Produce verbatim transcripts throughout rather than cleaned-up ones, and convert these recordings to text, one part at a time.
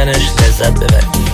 شنیدنش لذت ببرید.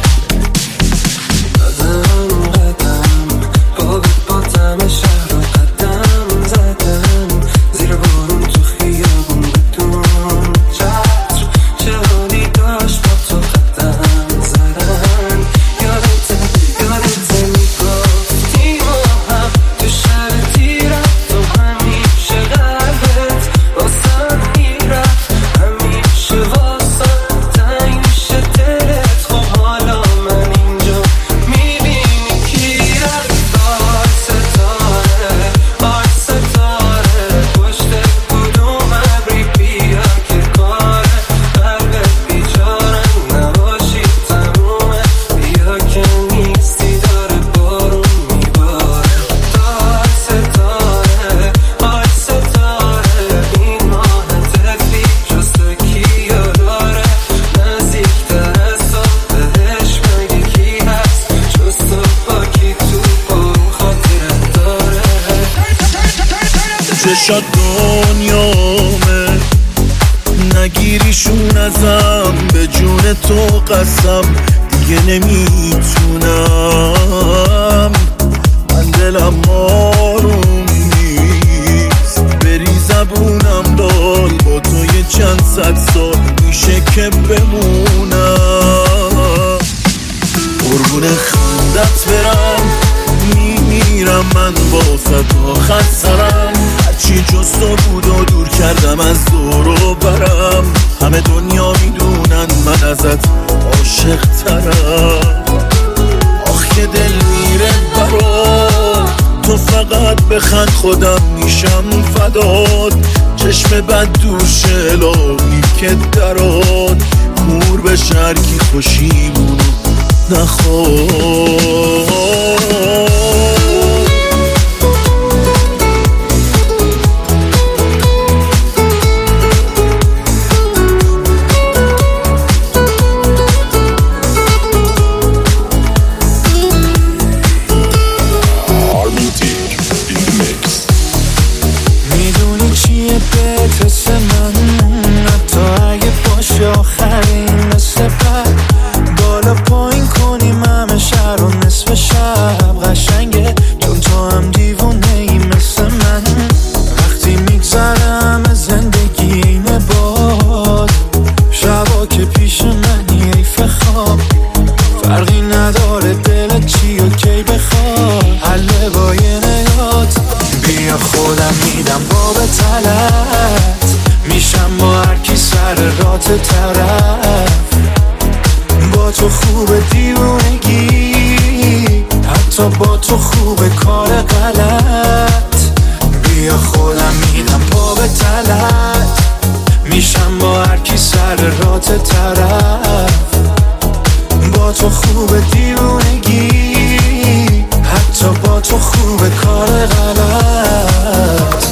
چشات دنیامه نگیریشون ازم، به جون تو قسم دیگه نمیتونم. من دلم آروم نیست، بری زبونم دال با تو یه چند صد سال میشه که بمونم. قربون خندت برم میمیرم من با صد آخر سرم، هرچی جز تو بود و دور کردم از دور و برم. همه دنیا میدونن من ازت عاشق ترم. آخ که دل میره برات، تو فقط بخند خودم میشم فدات. چشم بد دوش الهی که درات، کور به شرکی خوشیمونو نخواد. طرف با تو خوبه دیوونگی، حتی با تو خوبه کار غلط. بیا خودم میدم پا به تلت، میشم با هر کی سر رات طرف. با تو خوبه دیوونگی، حتی با تو خوبه کار غلط.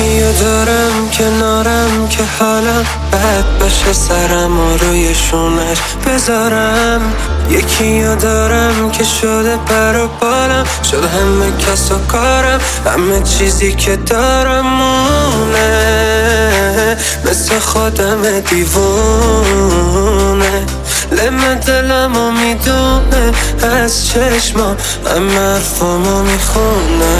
یکیو دارم کنارم که حالم بد باشه سرم و روی شونش بذارم. یکیو دارم که شده پر و بالم، شده همه کس و کارم، همه چیزی که دارم مونه، مثل خودم دیوونه. لمه دلمو میدونه از چشما، همه حرفامو میخونه.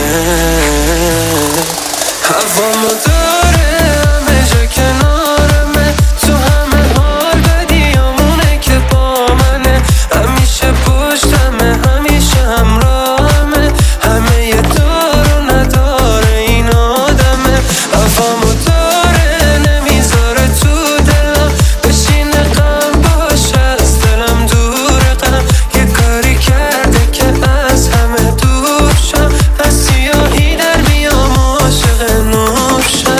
هوامو داره همه جا کنارمه، تو همه حال بدیامونه که با منه، همیشه پشتمه همیشه همراهمه، همه یه دار و نداره این آدمه. هوامو داره نمیذاره تو دلم بشینه، غم باشه از دلم دور غم، یه کاری کرده که از همه دور شم، از سیاهی در میام عاشق نور شم.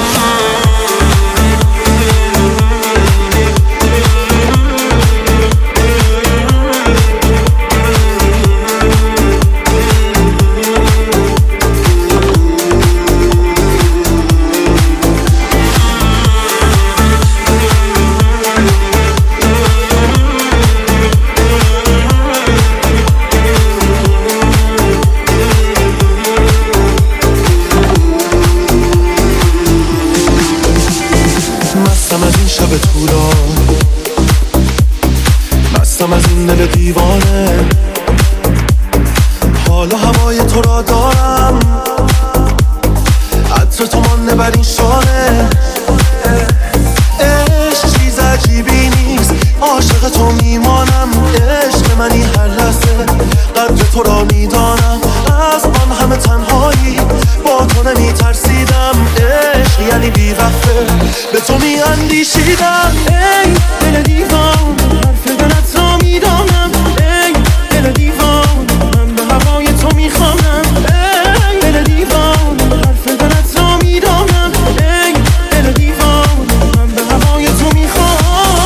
مستم از این شب طولان، مستم از این دل دیوانه، حالا هوای تو را دارم، عطر تو مانده بر این شانه. عشق چیز عجیبی نیست، عاشق تو میمانم، عشق منی هر لحظه، قدر تو را میدانم، از آن همه تنهایی با تو نمیترسیدم، عشق یعنی بی‌وقفه به تو میاندیشیدم. ای دل دیوان حرف دلت را میدانم، ای دل دیوان من به هوای تو میخوانم، ای دل دیوان حرف دلت را میدانم، ای دل دیوان من به هوای تو میخوانم.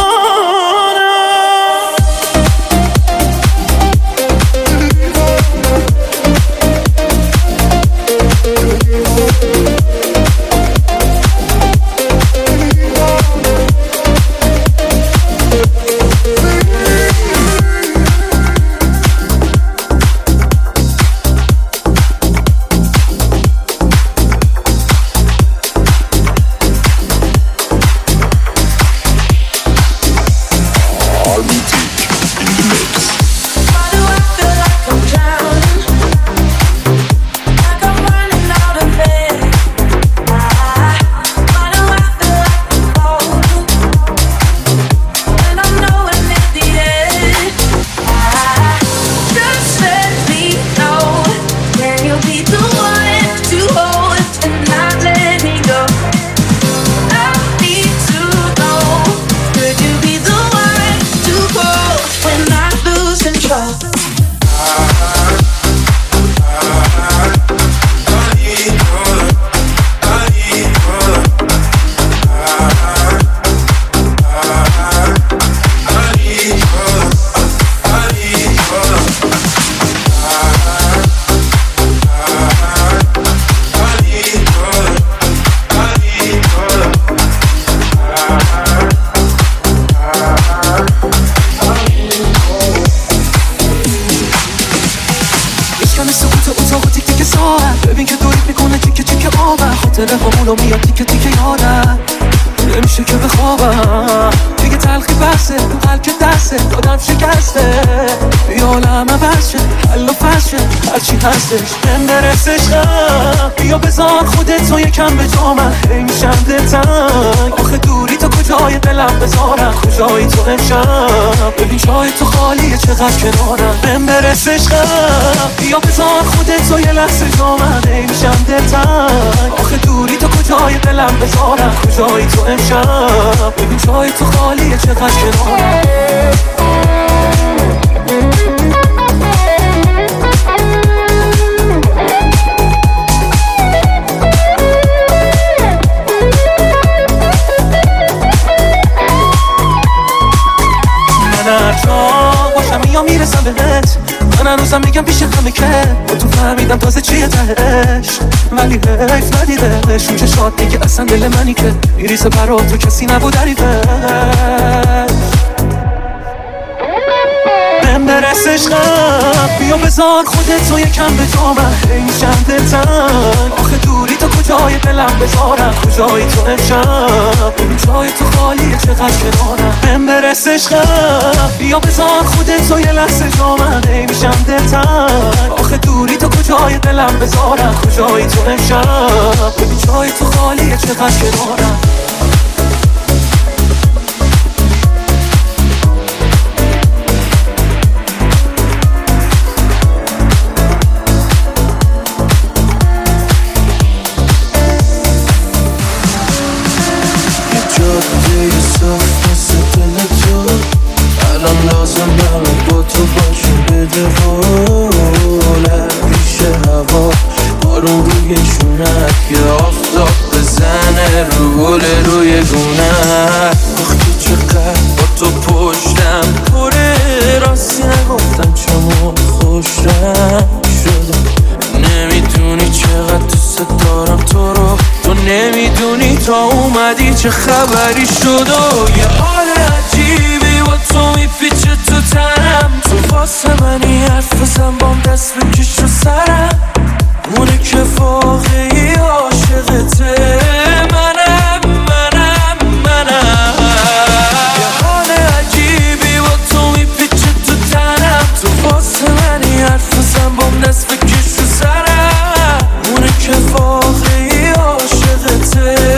ببین که دورید میکنه تیکه تیکه آبم، خاطره همونو میاد تیکه تیکه یادم، نمیشه که بخوابم دیگه، تلخی بسه قلب که دسته دادم شکسته، بیا عالم عوض شه حل و فصل شه هرچی هستش من برسش خم، بیا بذار خودت تو یکم به جا من خیلی میشم دلتنگ، آخه دوری تا کجای دلم بذارم، کجایی تو امشب، ببین جای تو خالیه چقدر کنارم من برسش خم، بیا بذار خودت تو یه لحظه جا من خیلی میشم دلتنگ، آخه دوری تا کجای دلم بذارم، کجایی تو امشب، ببین جای تو خالیه چقدر کنارم. من هر جا باشم یا میرسم بهت، من هنوز بازم میگم پیش همه که با تو فهمیدم تازه چیه تهش، ولی حیف ندیدش اون چشات میگه اصلا دل منی که میریزه برا تو کسی نبود عریفش. بهم برس عشقم بیا بذار خودت رو یکم به جا من هی میشم دلتنگ، آخه دوری تو کجای دلم بذارم کجای تو امشب، این جای تو خالیه چقدر کنارم. بهم برس عشقم بیا بذار خودت رو یه لحظه جا من هی میشم دلتنگ، آخه دوری تو کجای دلم بذارم کجای تو امشب، این جای تو خالیه چقدر کنارم. چه خبری شد و یه حال عجیبی با تو میپیچه تو تنم، تو واسه منی حرف بزن بام دست بکش رو سرم، اونه که واقعی عاشقته منم منم منم. یه حال عجیبی با تو میپیچه تو تنم، تو واسه منی حرف بزن بام دست بکش رو سرم، اونه که واقعی عاشقته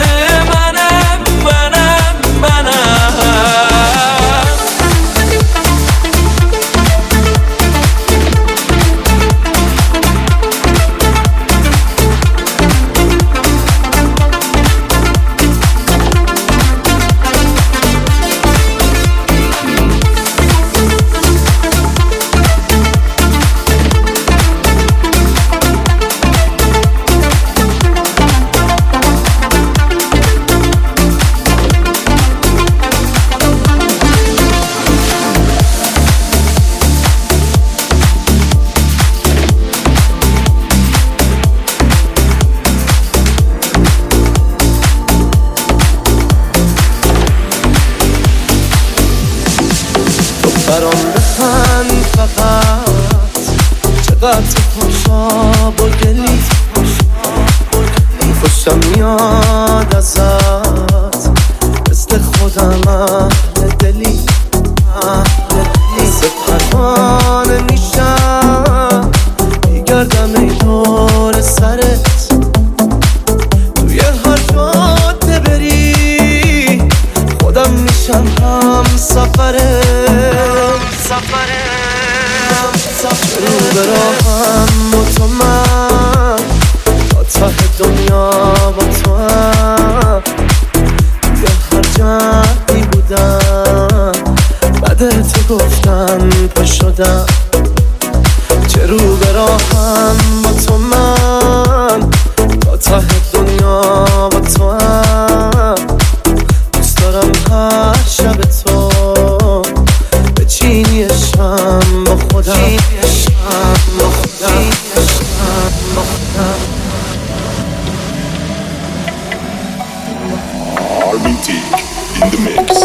برام بخند فقط، چقدر خوشا با دلی خوشم میاد ازت، مثل خودم اهل دلی مثل پروانه میشم میگردم ای دور سرت، توی هر جاده بری خودم میشم هم سفره رو براهم با تو من تا ته دنیا با تو هم، یه هر جهدی بودم بعد تو گفتم پا شدم، چه رو براهم با تو من تا ته دنیا با تو هم، دوست دارم هر شب تو بچینی شم با خودم با خودم با خودم. Armintic in the mix.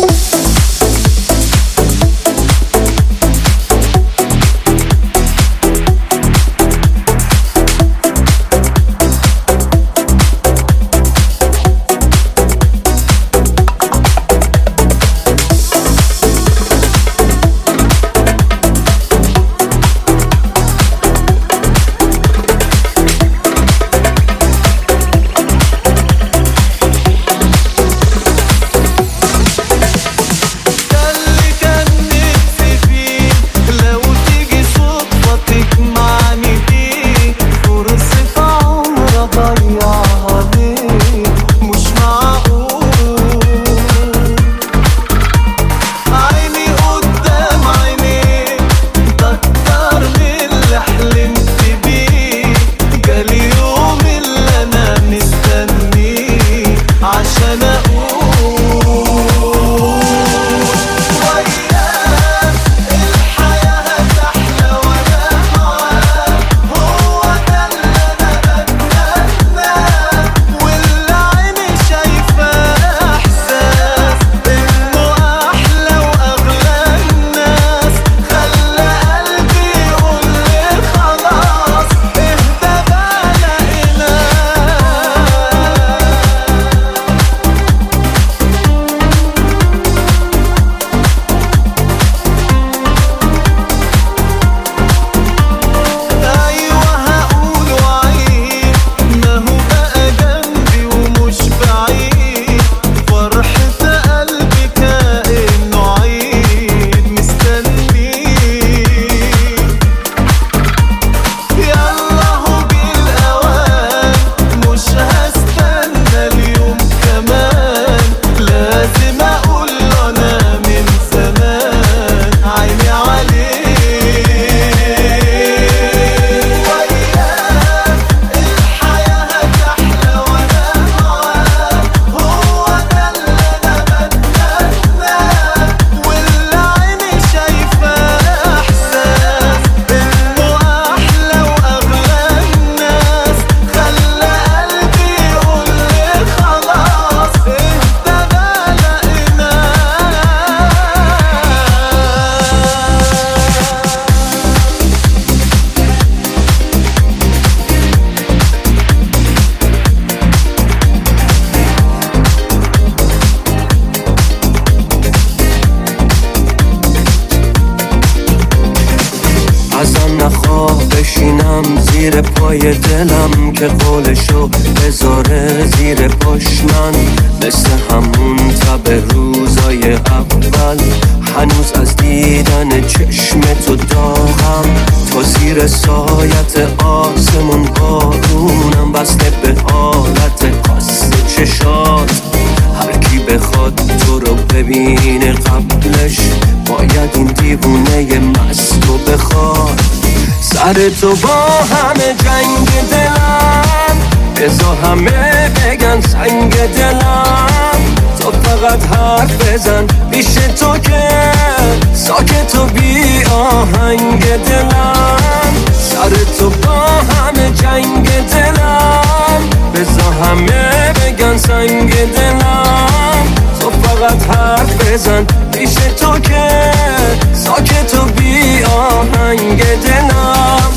پای دلم که قولشو بذاره زیر پاش من مثل همون تب روزای اول هنوز از دیدن چشم تو داغم تا زیر سایت آسمون بارونم بسته به حالت قصد چشات هر کی بخواد تو رو ببینه قبلش باید این دیوونه مستو بخواد سر تو با همه جنگ دلم بذار همه بگن سنگ دلم تو فقط حرف بزن پیش تو که ساکت و بی آهنگ دلم سر تو با همه جنگ دلم بذار همه بگن سنگ دلم تو فقط حرف بزن پیش تو که ساکت و بی آهنگ دلم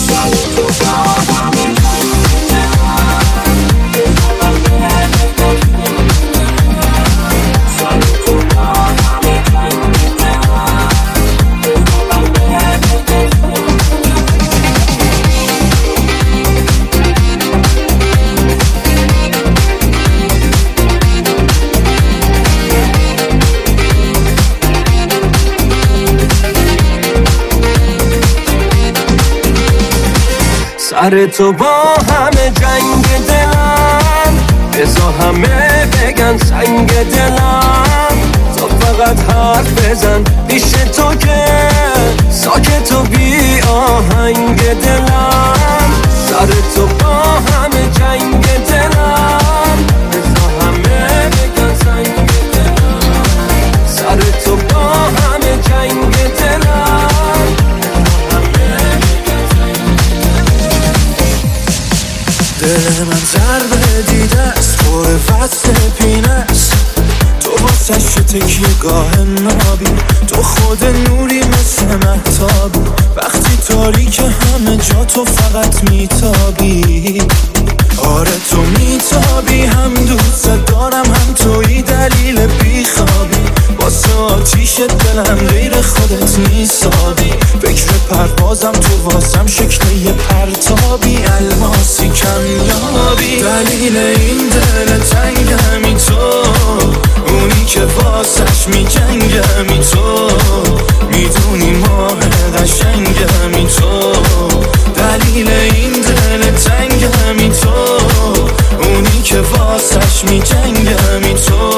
سر تو با همه جنگ دلم بذار همه بگن سنگ دلم تو فقط حرف بزن پیش تو که ساکت و بی آهنگ دلم سر تو با همه جنگ دلم بذار همه بگن سنگ دلم سر تو با همه جنگ دلم دل من ضربه دیده است پر فصل پینه است تو واسش تکیه گاه نابی تو خود نوری مثل مهتابی وقتی تاریک همه جا تو فقط میتابی آره تو میتابی هم دوست دارم هم توی دلیل بیخوابی واسه آتیش دلم غیر خودت نیستابی فکر پروازم تو واسم شکل یه پرتابی الماسی کمیابی دلیل این دل تنگمی تو اونی که واسش میجنگمی تو میدونی ماه قشنگمی تو دلیل این دل تنگمی تو اونی که واسش میجنگمی تو